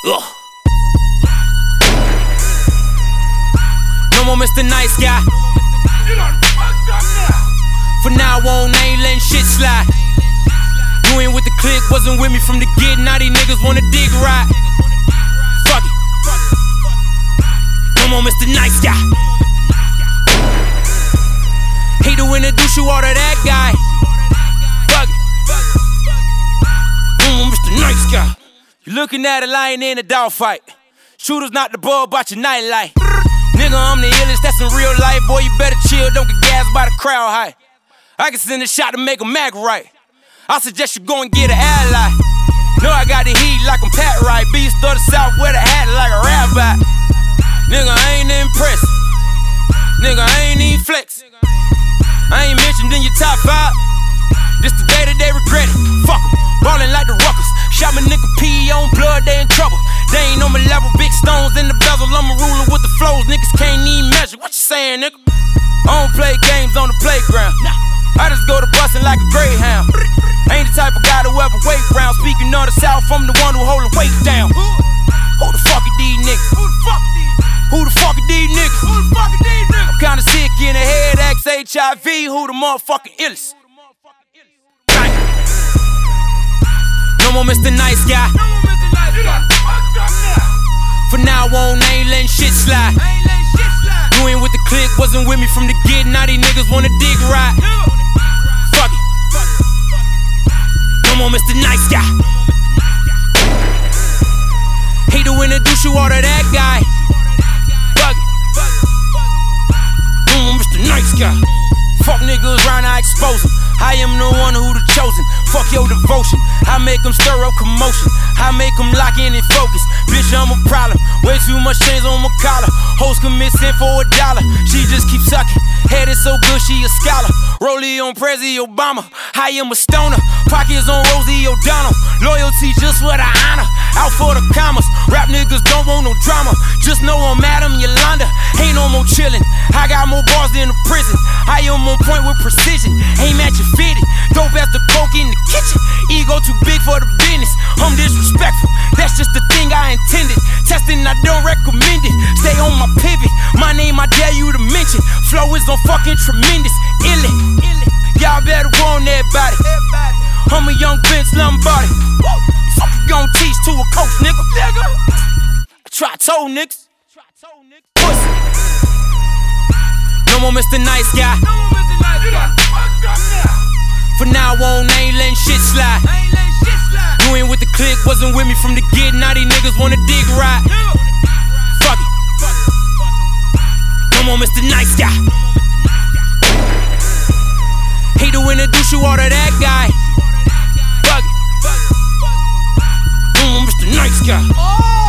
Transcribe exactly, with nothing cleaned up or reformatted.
Ugh. No more Mister Nice Guy. From now on, I ain't letting shit slide. You ain't with the clique, wasn't with me from the get. Now these niggas wanna dig right. Fuck it. No more Mister Nice Guy. Hate to introduce you all to that guy. Fuck it. No more Mister Nice Guy. You looking at a lion in a dog fight. Shooters not the ball, about your nightlight. Nigga, I'm the illest, that's in real life. Boy, you better chill, don't get gassed by the crowd hype. I can send a shot to make a Mac right. I suggest you go and get an ally. Know I got the heat like I'm Pat Wright. Beast of the South with a hat like a rabbi. Nigga, I ain't impressed. Nigga, I ain't even flex. I ain't mentioned in your top five. This the day that they regret it. Fuck em, ballin' like the Ruckers. Shot my nigga P on blood, they in trouble. They ain't on my level, big stones in the bezel. I'm a ruler with the flows, niggas can't even measure. What you saying, nigga? I don't play games on the playground. I just go to bustin' like a greyhound. Ain't the type of guy to ever wait round. Speaking of the South, I'm the one who hold the weight down. Who the fuck are these niggas? Who the fuck are these? Who the fuck are these niggas? Who the fuck are these niggas? I'm kinda sick in the head, X H I V. Who the motherfucking illest? No more Mister Nice Guy. From now on, I ain't letting shit slide. You ain't with the clique, wasn't with me from the get. Now these niggas wanna dig right. Fuck it. No more Mister Nice Guy. Hate to introduce you all to that guy. Fuck it. No more Mister Nice Guy. Fuck niggas round, I expose them. I am the one who the chosen. Fuck your devotion. I make them stir up commotion. I make them lock in and focus. Bitch, I'm a problem. Way too much chains on my collar. Hoes commit sin for a dollar. She just keep sucking. Head is so good, she a scholar. Rollie on Prezi Obama. I am a stoner. Pockets on Rosie O'Donnell. Loyalty just what I honor. Out for the commas. Rap niggas don't want no drama. Just know I'm Madam Yolanda. Ain't no more chillin'. I got more bars than a prison. I am on point with precision. Aim at your fitted. Dope as the coke in the kitchen. Ego too big for the business. I'm disrespectful. That's just the thing I intended. Testing, I don't recommend it. Stay on my pivot. My name, I dare you to mention. Flow is on fucking tremendous. Ill it. Y'all better warn everybody. I'm a young Vince Lombardi. Fuck you gon' teach to a coach, nigga. I try told niggas. Pussy. No more Mister Nice Guy. From now on, I ain't letting shit slide. You ain't with the clique, wasn't with me from the get. Now these niggas wanna dig right. Fuck it. No more Mister Nice Guy. Hate to introduce you all to that guy. Fuck it. No more Mister Nice Guy.